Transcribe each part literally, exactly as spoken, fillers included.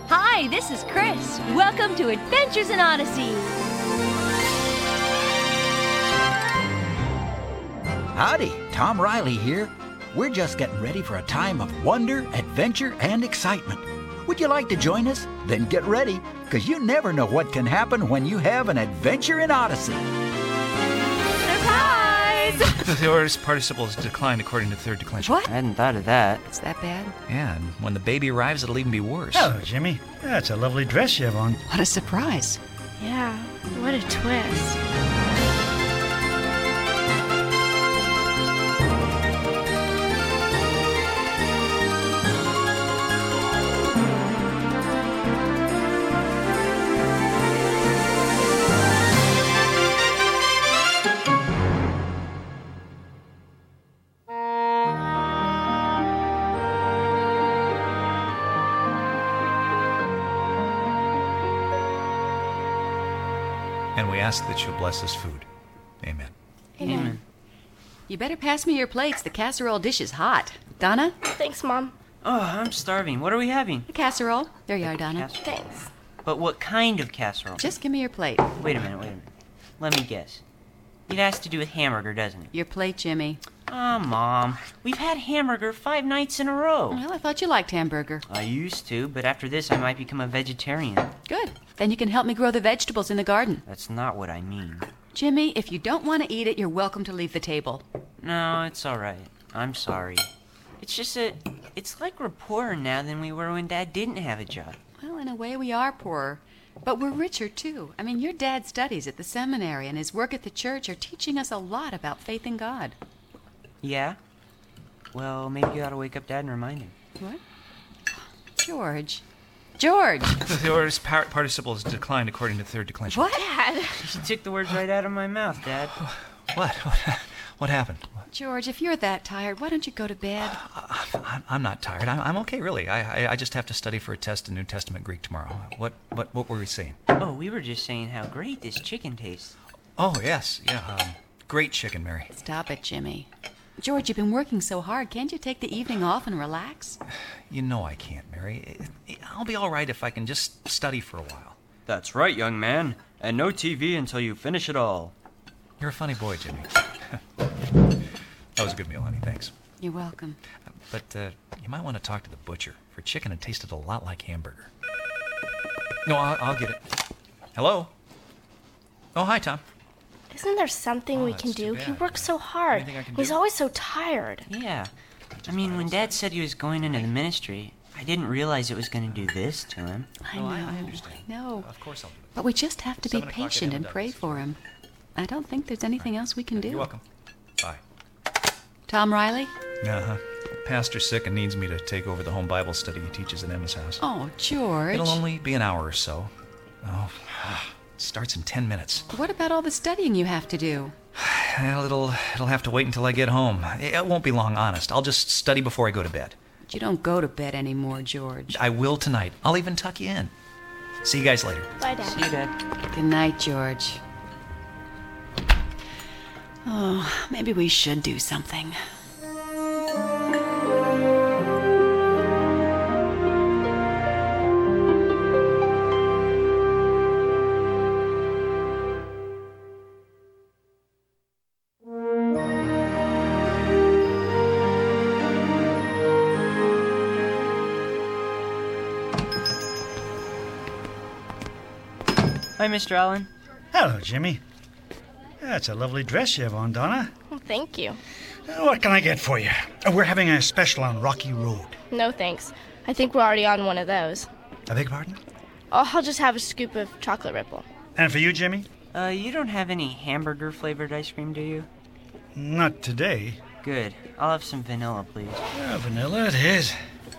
Hi, this is Chris. Welcome to Adventures in Odyssey. Howdy, Tom Riley here. We're just getting ready for a time of wonder, adventure, and excitement. Would you like to join us? Then get ready, because you never know what can happen when you have an adventure in Odyssey. Surprise! The aorist participle is declined according to third declension. I hadn't thought of that. It's that bad? Yeah, and when the baby arrives, it'll even be worse. Hello, Jimmy. That's a lovely dress you have on. What a surprise. Yeah, what a twist. And we ask that you bless this food. Amen. Amen. You better pass me your plates. The casserole dish is hot. Donna? Thanks, Mom. Oh, I'm starving. What are we having? The casserole. There you are, Donna. Casserole. Thanks. But what kind of casserole? Just give me your plate. Wait a minute, wait a minute. Let me guess. It has to do with hamburger, doesn't it? Your plate, Jimmy. Ah, Mom. We've had hamburger five nights in a row. Well, I thought you liked hamburger. I used to, but after this I might become a vegetarian. Good. Then you can help me grow the vegetables in the garden. That's not what I mean. Jimmy, if you don't want to eat it, you're welcome to leave the table. No, it's all right. I'm sorry. It's just that it's like we're poorer now than we were when Dad didn't have a job. Well, in a way, we are poorer. But we're richer, too. I mean, your dad studies at the seminary, and his work at the church are teaching us a lot about faith in God. Yeah? Well, maybe you ought to wake up Dad and remind him. What? George. George! The aorist par- participle is declined according to third declension. What? Dad. You took the words right out of my mouth, Dad. What? What, what happened? George, if you're that tired, why don't you go to bed? I'm, I'm not tired. I'm, I'm okay, really. I, I I just have to study for a test in New Testament Greek tomorrow. What what what were we saying? Oh, we were just saying how great this chicken tastes. Oh yes, yeah. Um, great chicken, Mary. Stop it, Jimmy. George, you've been working so hard. Can't you take the evening off and relax? You know I can't, Mary. I'll be all right if I can just study for a while. That's right, young man. And no T V until you finish it all. You're a funny boy, Jimmy. That was a good meal, honey. Thanks. You're welcome. But uh, you might want to talk to the butcher, for chicken had tasted a lot like hamburger. No, I'll, I'll get it. Hello? Oh, hi, Tom. Isn't there something Oh, we that's can too do? He bad. works so hard. Anything I can He's do? always so tired. Yeah. I mean, when Dad said he was going into the ministry, I didn't realize it was going to do this to him. I Oh, know. I- I understand. I know. Of course I'll do it. But we just have to be Seven o'clock patient at and M W. pray for him. I don't think there's anything else we can do. You're welcome. Bye. Tom Riley? Uh-huh. Pastor's sick and needs me to take over the home Bible study he teaches at Emma's house. Oh, George. It'll only be an hour or so. Oh, it starts in ten minutes. What about all the studying you have to do? Well, it'll, it'll have to wait until I get home. It won't be long, honest. I'll just study before I go to bed. But you don't go to bed anymore, George. I will tonight. I'll even tuck you in. See you guys later. Bye, Dad. See you, Dad. Good night, George. Oh, maybe we should do something. Hi, Mister Allen. Hello, Jimmy. That's a lovely dress you have on, Donna. Well, thank you. Uh, What can I get for you? Uh, We're having a special on Rocky Road. No, thanks. I think we're already on one of those. I beg your pardon? Oh, I'll just have a scoop of chocolate ripple. And for you, Jimmy? Uh, you don't have any hamburger-flavored ice cream, do you? Not today. Good. I'll have some vanilla, please. Uh, vanilla it is.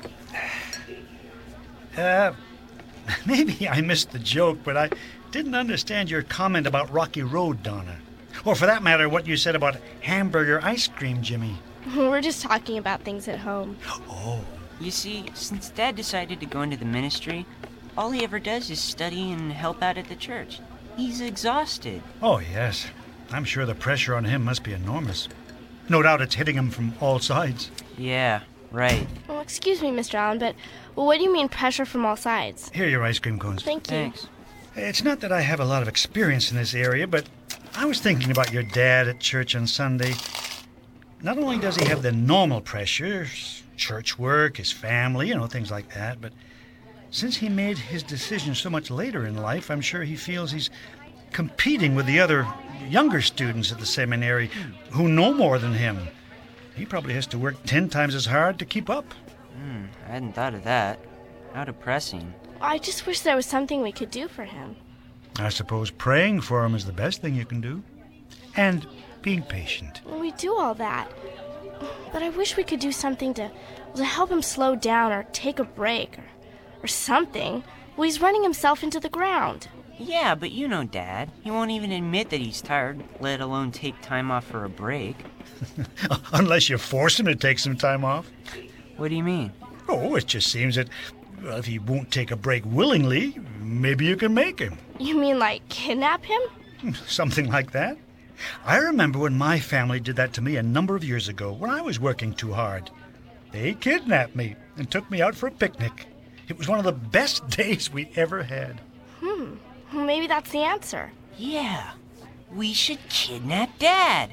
Uh, maybe I missed the joke, but I didn't understand your comment about Rocky Road, Donna. Or for that matter, what you said about hamburger ice cream, Jimmy. We're just talking about things at home. Oh. You see, since Dad decided to go into the ministry, all he ever does is study and help out at the church. He's exhausted. Oh, yes. I'm sure the pressure on him must be enormous. No doubt it's hitting him from all sides. Yeah, Right. Well, excuse me, Mister Allen, but well, what do you mean pressure from all sides? Here are your ice cream cones. Thank you. Thanks. It's not that I have a lot of experience in this area, but I was thinking about your dad at church on Sunday. Not only does he have the normal pressures, church work, his family, you know, things like that, but since he made his decision so much later in life, I'm sure he feels he's competing with the other younger students at the seminary who know more than him. He probably has to work ten times as hard to keep up. Hmm, I hadn't thought of that. How depressing. I just wish there was something we could do for him. I suppose praying for him is the best thing you can do. And being patient. Well, we do all that. But I wish we could do something to, to help him slow down or take a break or, or something. Well, he's running himself into the ground. Yeah, but you know Dad. He won't even admit that he's tired, let alone take time off for a break. Unless you force him to take some time off. What do you mean? Oh, it just seems that, well, if he won't take a break willingly, maybe you can make him. You mean like kidnap him? Something like that. I remember when my family did that to me a number of years ago when I was working too hard. They kidnapped me and took me out for a picnic. It was one of the best days we ever had. Hmm. Well, maybe that's the answer. Yeah, we should kidnap Dad.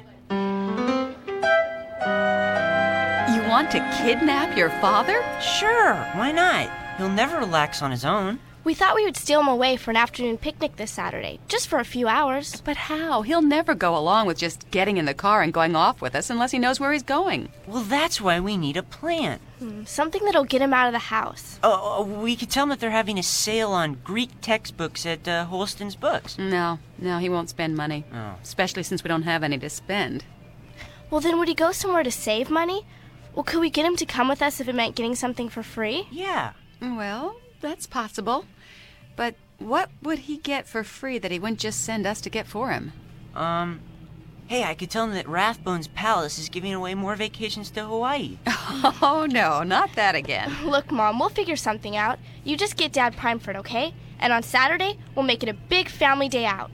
You want to kidnap your father? Sure, why not? He'll never relax on his own. We thought we would steal him away for an afternoon picnic this Saturday, just for a few hours. But how? He'll never go along with just getting in the car and going off with us unless he knows where he's going. Well, that's why we need a plan. Hmm, something that'll get him out of the house. Oh, oh, we could tell him that they're having a sale on Greek textbooks at uh, Holston's Books. No, no, he won't spend money. Oh. Especially since we don't have any to spend. Well, then would he go somewhere to save money? Well, could we get him to come with us if it meant getting something for free? Yeah. Well, that's possible. But what would he get for free that he wouldn't just send us to get for him? Um, hey, I could tell him that Rathbone's Palace is giving away more vacations to Hawaii. Oh, no, not that again. Look, Mom, we'll figure something out. You just get Dad primed for it, okay? And on Saturday, we'll make it a big family day out.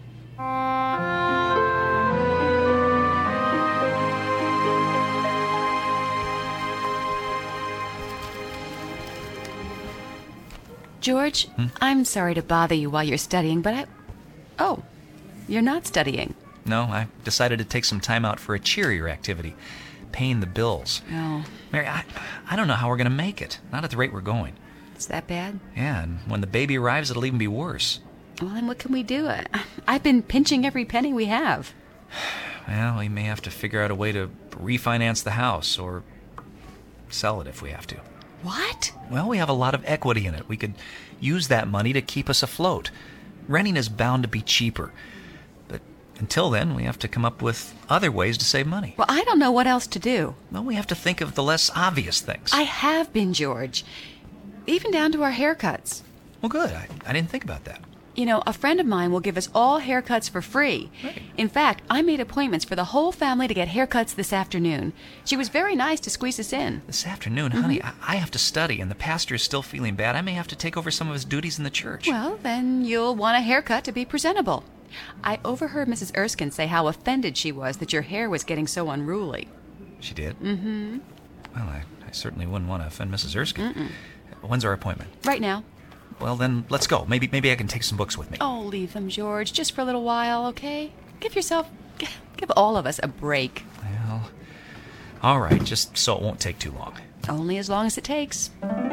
George, hmm? I'm sorry to bother you while you're studying, but I... Oh, you're not studying. No, I decided to take some time out for a cheerier activity, paying the bills. Oh. Mary, I, I don't know how we're going to make it, not at the rate we're going. Is that bad? Yeah, and when the baby arrives, it'll even be worse. Well, then what can we do? I, I've been pinching every penny we have. Well, we may have to figure out a way to refinance the house or sell it if we have to. What? Well, we have a lot of equity in it. We could use that money to keep us afloat. Renting is bound to be cheaper. But until then, we have to come up with other ways to save money. Well, I don't know what else to do. Well, we have to think of the less obvious things. I have been, George. Even down to our haircuts. Well, good. I, I didn't think about that. You know, a friend of mine will give us all haircuts for free. Right. In fact, I made appointments for the whole family to get haircuts this afternoon. She was very nice to squeeze us in. This afternoon, honey, mm-hmm. I, I have to study, and the pastor is still feeling bad. I may have to take over some of his duties in the church. Well, then you'll want a haircut to be presentable. I overheard Missus Erskine say how offended she was that your hair was getting so unruly. She did? Mm-hmm. Well, I, I certainly wouldn't want to offend Missus Erskine. Mm-mm. When's our appointment? Right now. Well, then, let's go. Maybe maybe I can take some books with me. Oh, leave them, George, just for a little while, okay? Give yourself, give all of us a break. Well, all right, just so it won't take too long. Only as long as it takes.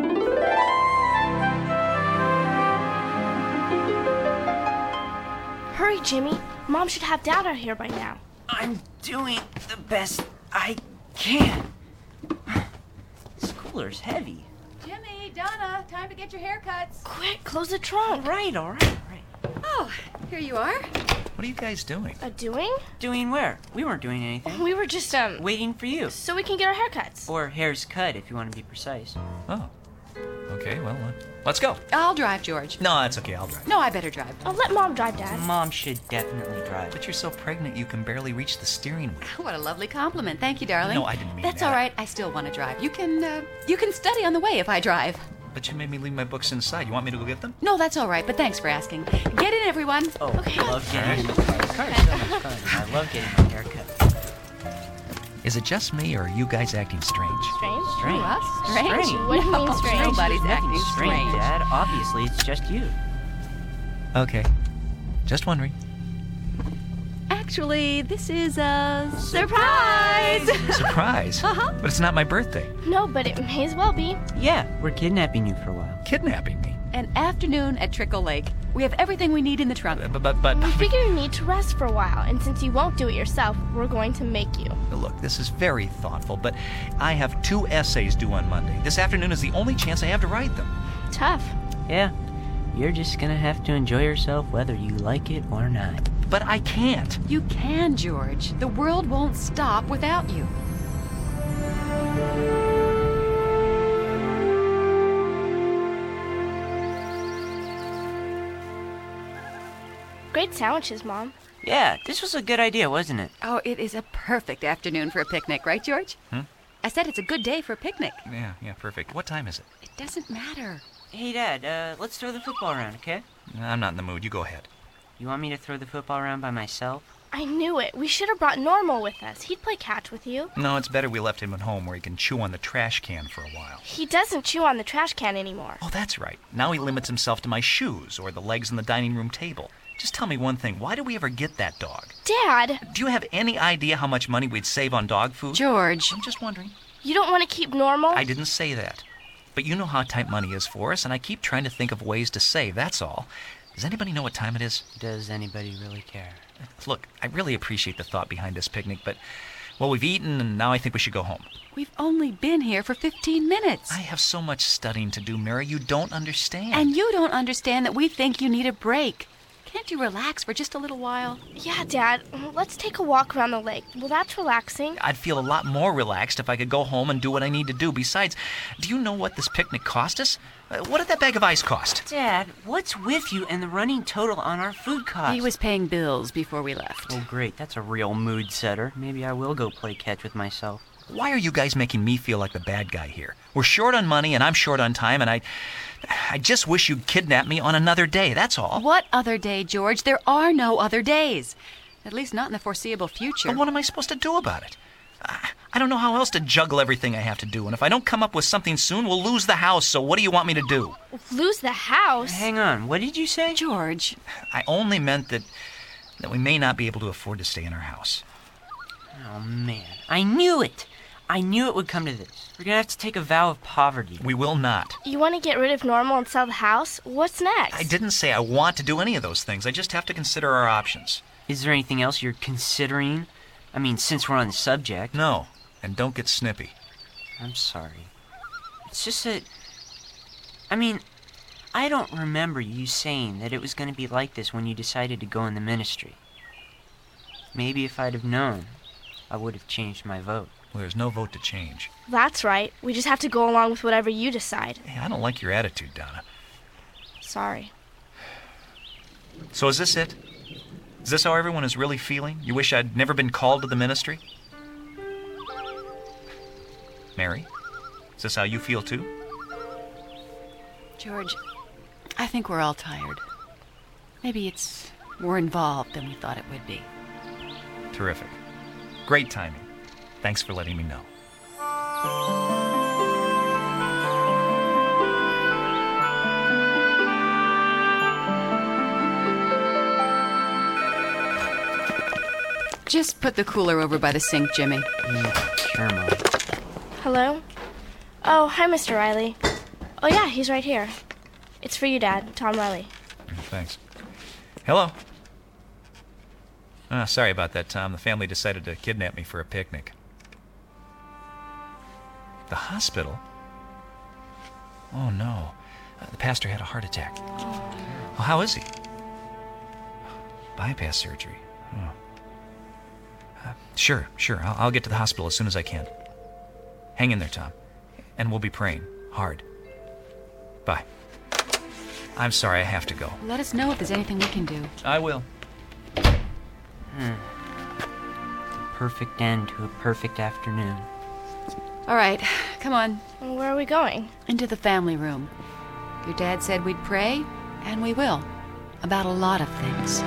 Hurry, Jimmy. Mom should have Dad out here by now. I'm doing the best I can. This cooler's heavy. Jimmy, Donna, time to get your haircuts. Quick, close the trunk. All right, all right, all right. Oh, here you are. What are you guys doing? Uh, doing? Doing where? We weren't doing anything. We were just, um... waiting for you. So we can get our haircuts. Or hairs cut, if you want to be precise. Oh. Okay, well, uh, let's go. I'll drive, George. No, that's okay, I'll drive. No, I better drive. I'll let Mom drive, Dad. Mom should definitely drive. But you're so pregnant you can barely reach the steering wheel. What a lovely compliment. Thank you, darling. No, I didn't mean That's that. all right. I still want to drive. You can, uh, you can study on the way if I drive. But you made me leave my books inside. You want me to go get them? No, that's all right, but thanks for asking. Get in, everyone. Oh, Okay. I love getting in the car. The car is so much fun. I love getting my hair cut. Is it just me, or are you guys acting strange? Strange? Strange. Us? Strange? Strange. What do you mean strange? Nobody's Nothing acting strange, strange. Dad. Obviously, it's just you. Okay. Just wondering. Actually, this is a surprise! Surprise? Uh-huh. But it's not my birthday. No, but it may as well be. Yeah, we're kidnapping you for a while. Kidnapping me. An afternoon at Trickle Lake. We have everything we need in the trunk. But, but, but, We figure you need to rest for a while, and since you won't do it yourself, we're going to make you. Look, this is very thoughtful, but I have two essays due on Monday. This afternoon is the only chance I have to write them. Tough. Yeah, you're just gonna have to enjoy yourself whether you like it or not. But I can't. You can, George. The world won't stop without you. Great sandwiches, Mom. Yeah, this was a good idea, wasn't it? Oh, it is a perfect afternoon for a picnic, right, George? Hmm? I said it's a good day for a picnic. Yeah, yeah, perfect. What time is it? It doesn't matter. Hey, Dad, uh, let's throw the football around, okay? I'm not in the mood. You go ahead. You want me to throw the football around by myself? I knew it. We should have brought Normal with us. He'd play catch with you. No, it's better we left him at home where he can chew on the trash can for a while. He doesn't chew on the trash can anymore. Oh, that's right. Now he limits himself to my shoes or the legs on the dining room table. Just tell me one thing. Why did we ever get that dog? Dad, Do you have any idea how much money we'd save on dog food? George. I'm just wondering. you don't want to keep Normal? I didn't say that. But you know how tight money is for us, and I keep trying to think of ways to save, that's all. Does anybody know what time it is? Does anybody really care? Look, I really appreciate the thought behind this picnic, but, well, we've eaten, and now I think we should go home. We've only been here for fifteen minutes. I have so much studying to do, Mary. You don't understand. And you don't understand that we think you need a break. Can't you relax for just a little while? Yeah, Dad. Let's take a walk around the lake. Well, that's relaxing. I'd feel a lot more relaxed if I could go home and do what I need to do. Besides, do you know what this picnic cost us? Uh, what did that bag of ice cost? Dad, what's with you and the running total on our food costs? He was paying bills before we left. Oh, great. That's a real mood setter. Maybe I will go play catch with myself. Why are you guys making me feel like the bad guy here? We're short on money, and I'm short on time, and I... I just wish you'd kidnap me on another day, that's all. What other day, George? There are no other days. At least not in the foreseeable future. But what am I supposed to do about it? I, I don't know how else to juggle everything I have to do, and if I don't come up with something soon, we'll lose the house, so what do you want me to do? Lose the house? Hang on. What did you say? George. I only meant that, that we may not be able to afford to stay in our house. Oh, man. I knew it. I knew it would come to this. We're gonna have to take a vow of poverty. We will not. You want to get rid of Normal and sell the house? What's next? I didn't say I want to do any of those things. I just have to consider our options. Is there anything else you're considering? I mean, since we're on the subject. No, and don't get snippy. I'm sorry. It's just that... I mean, I don't remember you saying that it was going to be like this when you decided to go in the ministry. Maybe if I'd have known, I would have changed my vote. Well, there's no vote to change. That's right. We just have to go along with whatever you decide. Hey, I don't like your attitude, Donna. Sorry. So is this it? Is this how everyone is really feeling? You wish I'd never been called to the ministry? Mary, is this how you feel too? George, I think we're all tired. Maybe it's more involved than we thought it would be. Terrific. Great timing. Thanks for letting me know. Just put the cooler over by the sink, Jimmy. Mm, sure, Mom. Hello? Oh, hi, Mister Riley. Oh, yeah, he's right here. It's for you, Dad. Tom Riley. Thanks. Hello. Ah, sorry about that, Tom. The family decided to kidnap me for a picnic. The hospital? Oh, no. Uh, the pastor had a heart attack. Oh. Well, how is he? Bypass surgery. Oh. Uh, sure, sure. I'll, I'll get to the hospital as soon as I can. Hang in there, Tom. And we'll be praying hard. Bye. I'm sorry, I have to go. Let us know if there's anything we can do. I will. Hmm. The perfect end to a perfect afternoon. All right, come on. Where are we going? Into the family room. Your dad said we'd pray, and we will. About a lot of things.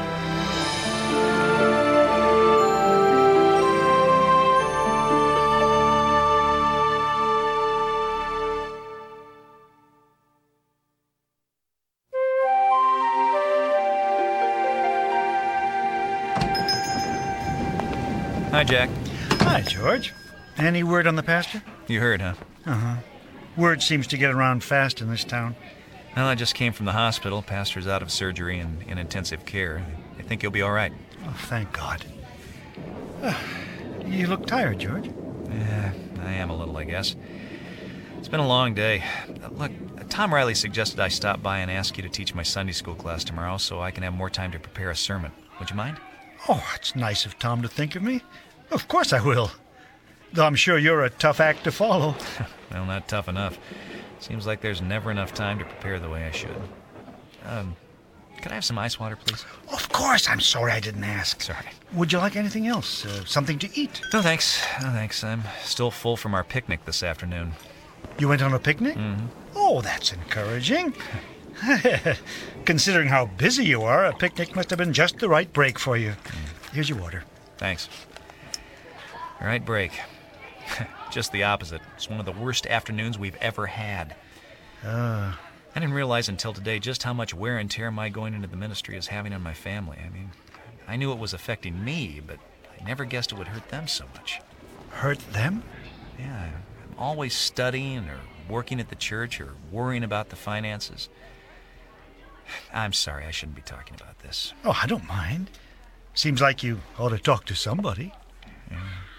Hi, Jack. Hi, George. Any word on the pastor? You heard, huh? Uh-huh. Word seems to get around fast in this town. Well, I just came from the hospital. Pastor's out of surgery and in intensive care. I think he'll be all right. Oh, thank God. Uh, you look tired, George. Yeah, I am a little, I guess. It's been a long day. Uh, Look, Tom Riley suggested I stop by and ask you to teach my Sunday school class tomorrow so I can have more time to prepare a sermon. Would you mind? Oh, it's nice of Tom to think of me. Of course I will. Though I'm sure you're a tough act to follow. Well, not tough enough. Seems like there's never enough time to prepare the way I should. Um, could I have some ice water, please? Of course. I'm sorry I didn't ask. Sorry. Would you like anything else? Uh, something to eat? No, thanks. No, thanks. I'm still full from our picnic this afternoon. You went on a picnic? Mm-hmm. Oh, that's encouraging. Considering how busy you are, a picnic must have been just the right break for you. Here's your water. Thanks. All right, break. Just the opposite. It's one of the worst afternoons we've ever had. Uh, I didn't realize until today just how much wear and tear my going into the ministry is having on my family. I mean, I knew it was affecting me, but I never guessed it would hurt them so much. hurt them? Yeah, I'm always studying or working at the church or worrying about the finances. I'm sorry, I shouldn't be talking about this. Oh, I don't mind. Seems like you ought to talk to somebody. Yeah.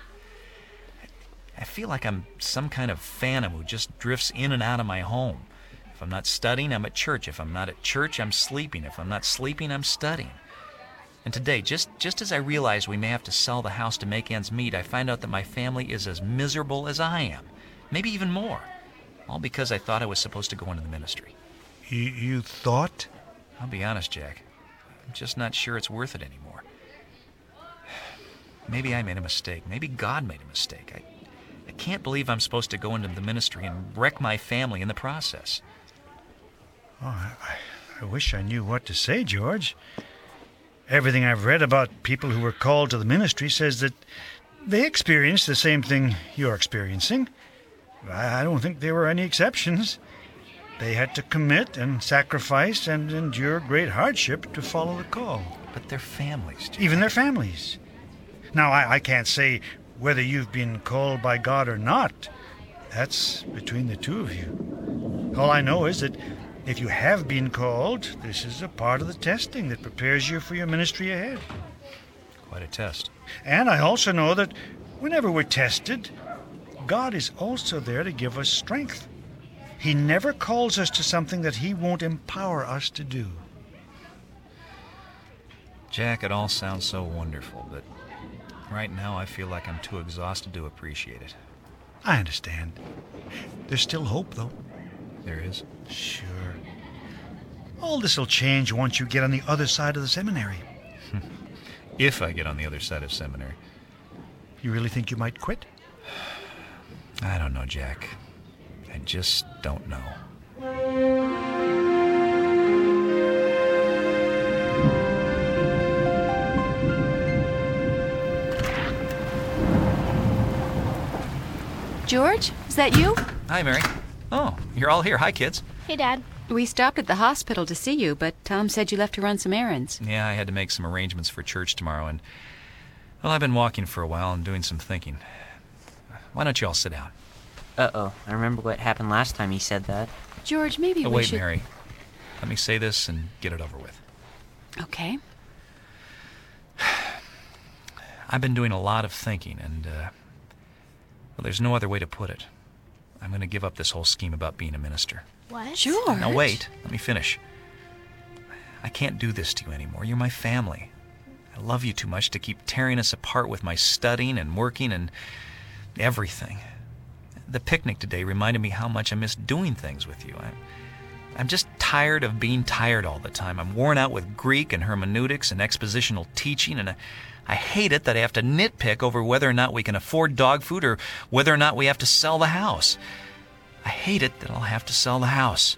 I feel like I'm some kind of phantom who just drifts in and out of my home. If I'm not studying, I'm at church. If I'm not at church, I'm sleeping. If I'm not sleeping, I'm studying. And today, just, just as I realize we may have to sell the house to make ends meet, I find out that my family is as miserable as I am. Maybe even more. All because I thought I was supposed to go into the ministry. You, you thought? I'll be honest, Jack. I'm just not sure it's worth it anymore. Maybe I made a mistake. Maybe God made a mistake. I, I can't believe I'm supposed to go into the ministry and wreck my family in the process. Oh, I, I wish I knew what to say, George. Everything I've read about people who were called to the ministry says that they experienced the same thing you're experiencing. I, I don't think there were any exceptions. They had to commit and sacrifice and endure great hardship to follow the call. But their families, Jack. Even their families. Now, I, I can't say whether you've been called by God or not. That's between the two of you. All I know is that if you have been called, this is a part of the testing that prepares you for your ministry ahead. Quite a test. And I also know that whenever we're tested, God is also there to give us strength. He never calls us to something that He won't empower us to do. Jack, it all sounds so wonderful, but right now I feel like I'm too exhausted to appreciate it. I understand. There's still hope, though. There is? Sure. All this will change once you get on the other side of the seminary. If I get on the other side of seminary. You really think you might quit? I don't know, Jack. I just don't know. George, is that you? Hi, Mary. Oh, you're all here. Hi, kids. Hey, Dad. We stopped at the hospital to see you, but Tom said you left to run some errands. Yeah, I had to make some arrangements for church tomorrow, and, well, I've been walking for a while and doing some thinking. Why don't you all sit down? Uh-oh, I remember what happened last time he said that. George, maybe Oh, we wait, should... Mary. Let me say this and get it over with. Okay. I've been doing a lot of thinking, and, uh, well, there's no other way to put it. I'm going to give up this whole scheme about being a minister. What? George. Now, wait. Let me finish. I can't do this to you anymore. You're my family. I love you too much to keep tearing us apart with my studying and working and everything. The picnic today reminded me how much I miss doing things with you. I, I'm just tired of being tired all the time. I'm worn out with Greek and hermeneutics and expositional teaching, and I, I hate it that I have to nitpick over whether or not we can afford dog food or whether or not we have to sell the house. I hate it that I'll have to sell the house.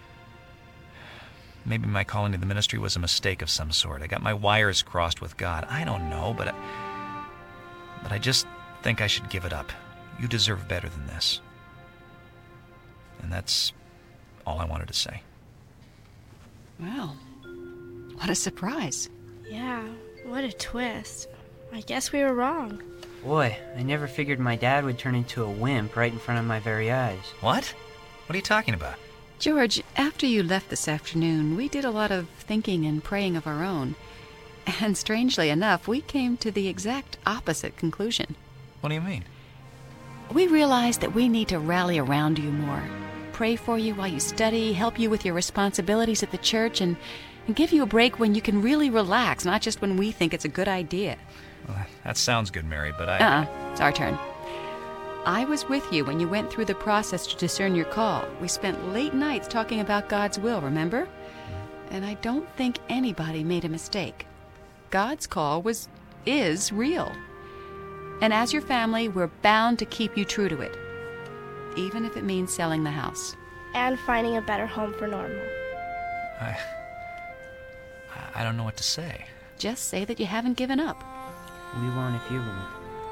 Maybe my calling to the ministry was a mistake of some sort. I got my wires crossed with God. I don't know, but I, but I just think I should give it up. You deserve better than this. And that's all I wanted to say. Well, what a surprise. Yeah, what a twist. I guess we were wrong. Boy, I never figured my dad would turn into a wimp right in front of my very eyes. What? What are you talking about? George, after you left this afternoon, we did a lot of thinking and praying of our own. And strangely enough, we came to the exact opposite conclusion. What do you mean? We realized that we need to rally around you more. Pray for you while you study, help you with your responsibilities at the church, and, and give you a break when you can really relax, not just when we think it's a good idea. Well, that sounds good, Mary, but I... Uh-uh. It's our turn. I was with you when you went through the process to discern your call. We spent late nights talking about God's will, remember? And I don't think anybody made a mistake. God's call was, is real. And as your family, we're bound to keep you true to it, even if it means selling the house. And finding a better home for Normal. I... I don't know what to say. Just say that you haven't given up. We won't if you won't.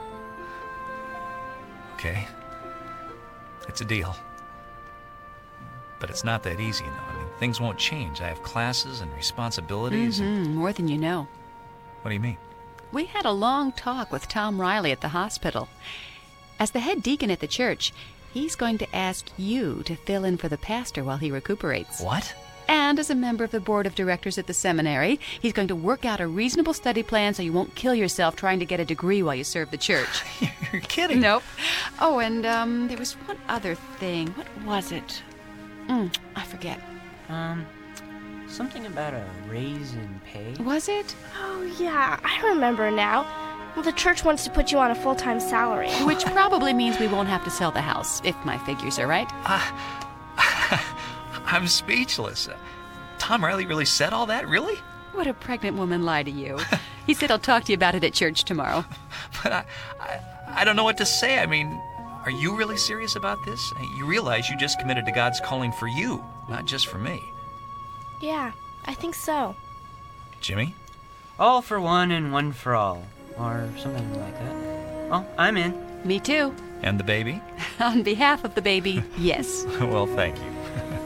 Okay. It's a deal. But it's not that easy, you know. I mean, things won't change. I have classes and responsibilities. Mm-hmm. And... More than you know. What do you mean? We had a long talk with Tom Riley at the hospital. As the head deacon at the church, he's going to ask you to fill in for the pastor while he recuperates. What? And as a member of the board of directors at the seminary, he's going to work out a reasonable study plan so you won't kill yourself trying to get a degree while you serve the church. You're kidding. Nope. Oh, and um, there was one other thing. What was it? Mm, I forget. Um, something about a raise in pay? Was it? Oh, yeah, I remember now. Well, the church wants to put you on a full-time salary. Which probably means we won't have to sell the house, if my figures are right. Uh, I'm speechless. Uh, Tom Riley really said all that? Really? What a pregnant woman lie to you. He said he'll talk to you about it at church tomorrow. But I, I, I don't know what to say. I mean, are you really serious about this? You realize you just committed to God's calling for you, not just for me. Yeah, I think so. Jimmy? All for one and one for all. Or something like that. Oh, I'm in. Me too. And the baby? On behalf of the baby, yes. Well, thank you.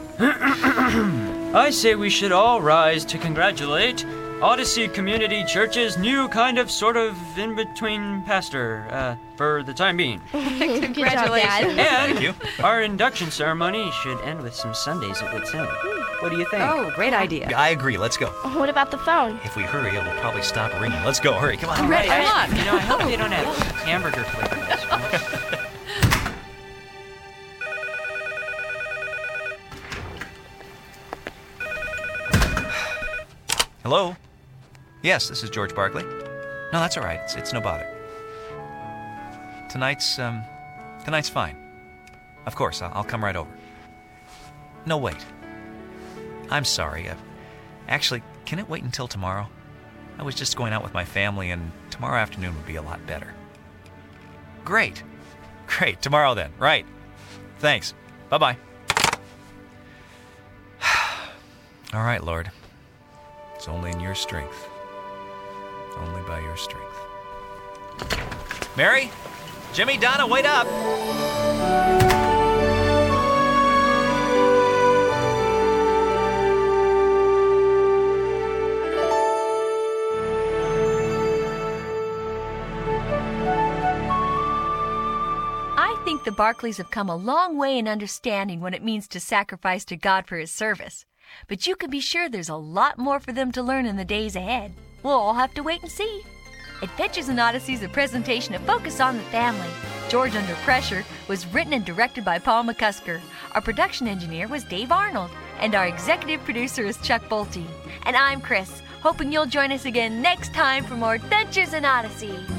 I say we should all rise to congratulate Odyssey Community Church's new kind of sort of in-between pastor, uh, for the time being. Good job, Dad. And Thank you. our induction ceremony should end with some Sundays at Wits End. What do you think? Oh, great idea. I agree. Let's go. What about the phone? If we hurry, it'll probably stop ringing. Let's go. Hurry. Come on. Ready, I- come on. You know, I hope they don't have hamburger flavor ice cream. Hello? Yes, this is George Barkley. No, that's all right. It's, it's no bother. Tonight's, um, tonight's fine. Of course, I'll, I'll come right over. No, wait. I'm sorry. Uh, actually, can it wait until tomorrow? I was just going out with my family, and tomorrow afternoon would be a lot better. Great. Great. Tomorrow then. Right. Thanks. Bye-bye. All right, Lord. It's only in your strength. Only by your strength. Mary? Jimmy, Donna, wait up! I think the Barkleys have come a long way in understanding what it means to sacrifice to God for His service. But you can be sure there's a lot more for them to learn in the days ahead. We'll all have to wait and see. Adventures in Odyssey is a presentation of Focus on the Family. George Under Pressure was written and directed by Paul McCusker. Our production engineer was Dave Arnold. And our executive producer is Chuck Bolte. And I'm Chris, hoping you'll join us again next time for more Adventures in Odyssey.